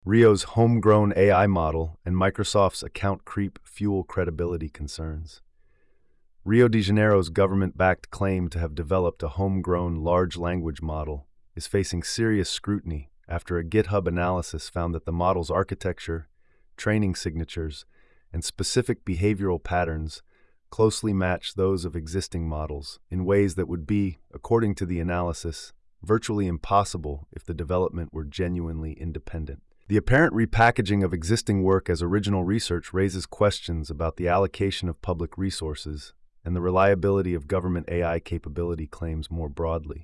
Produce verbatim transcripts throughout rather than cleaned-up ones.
Rio's homegrown A I model and Microsoft's account creep fuel credibility concerns. Rio de Janeiro's government-backed claim to have developed a homegrown large language model is facing serious scrutiny after a GitHub analysis found that the model's architecture, training signatures, and specific behavioral patterns closely match those of existing models in ways that would be, according to the analysis, virtually impossible if the development were genuinely independent. The apparent repackaging of existing work as original research raises questions about the allocation of public resources and the reliability of government A I capability claims more broadly.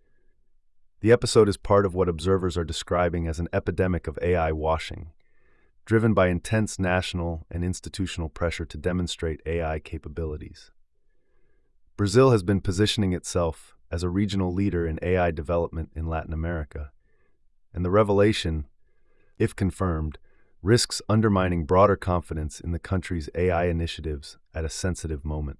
The episode is part of what observers are describing as an epidemic of A I washing, driven by intense national and institutional pressure to demonstrate A I capabilities. Brazil has been positioning itself as a regional leader in A I development in Latin America, and the revelation, if confirmed, risks undermining broader confidence in the country's A I initiatives at a sensitive moment.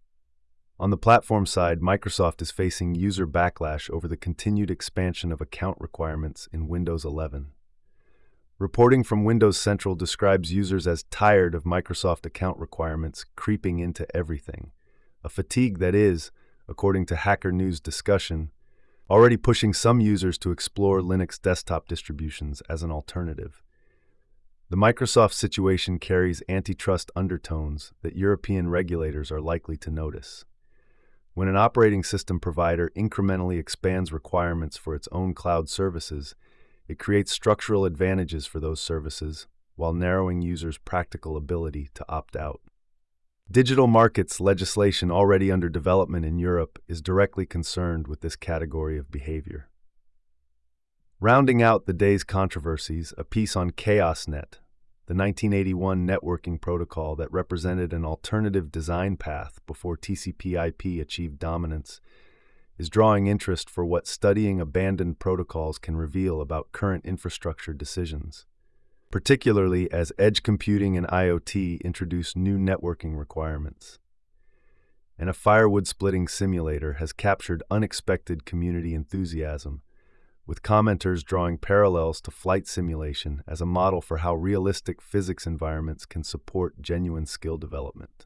On the platform side, Microsoft is facing user backlash over the continued expansion of account requirements in Windows eleven. Reporting from Windows Central describes users as tired of Microsoft account requirements creeping into everything, a fatigue that is, according to Hacker News discussion, already pushing some users to explore Linux desktop distributions as an alternative. The Microsoft situation carries antitrust undertones that European regulators are likely to notice. When an operating system provider incrementally expands requirements for its own cloud services, it creates structural advantages for those services while narrowing users' practical ability to opt out. Digital markets legislation already under development in Europe is directly concerned with this category of behavior. Rounding out the day's controversies, a piece on ChaosNet, the nineteen eighty-one networking protocol that represented an alternative design path before T C P I P achieved dominance, is drawing interest for what studying abandoned protocols can reveal about current infrastructure decisions, particularly as edge computing and I O T introduce new networking requirements. And a firewood-splitting simulator has captured unexpected community enthusiasm, with commenters drawing parallels to flight simulation as a model for how realistic physics environments can support genuine skill development.